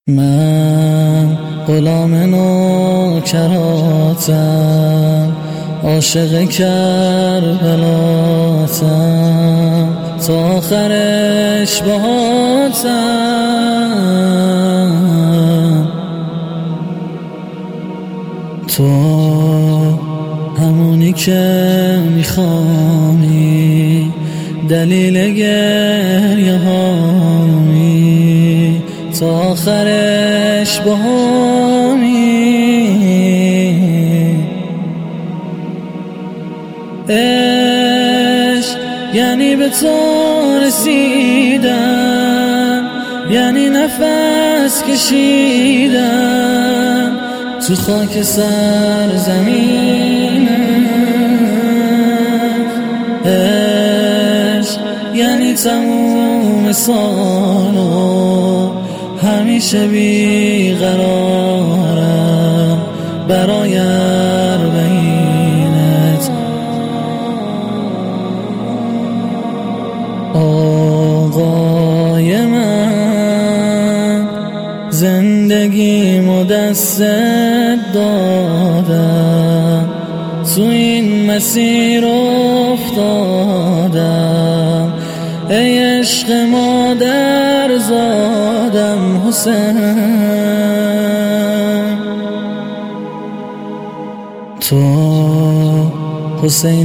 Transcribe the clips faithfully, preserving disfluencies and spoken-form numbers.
من غلام نوکراتم، عاشق کربلاتم، تا آخرش باهاتم. تو همونی که میخوامی، دلیل گریه هامی، تا آخرش باهامی. عشق یعنی به تو رسیدن، یعنی نفس کشیدن تو خاک سرزمینم. عشق یعنی تموم سالو همیشه بیقرارم برای اربعینت. آقای من زندگیمو دستت دادم، تو این مسیر افتادم. ای عشق مادر زادم حسین، تو حسین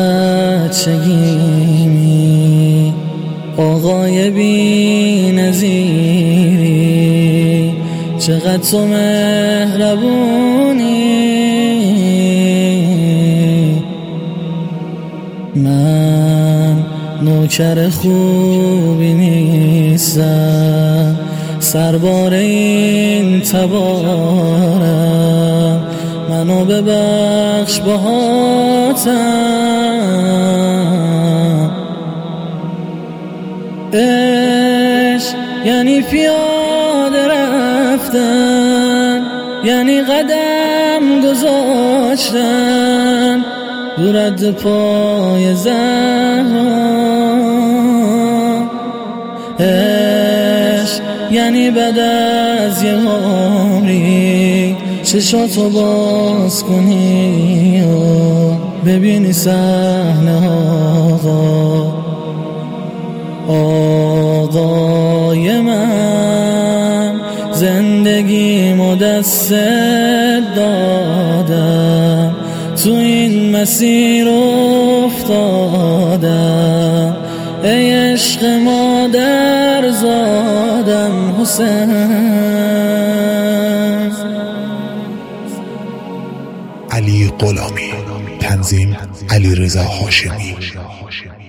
بچگیمی، آقای بی نظیری، چقدر تو مهربونی. من نوکر خوبی نیستم، سربار این تبارم، منو ببخش باهاتم. عشق یعنی پیاده رفتن، یعنی قدم گذاشتن دورت پای زهرا. عشق یعنی بعد از یه عمری چشاتو باز کنی و ببینی صحنه آقا. آقای من زندگیمو دستت دادم، تو این مسیر افتادم. ای عشق مادر زادم حسین. علی غلامی، تنظیم علیرضا هاشمی.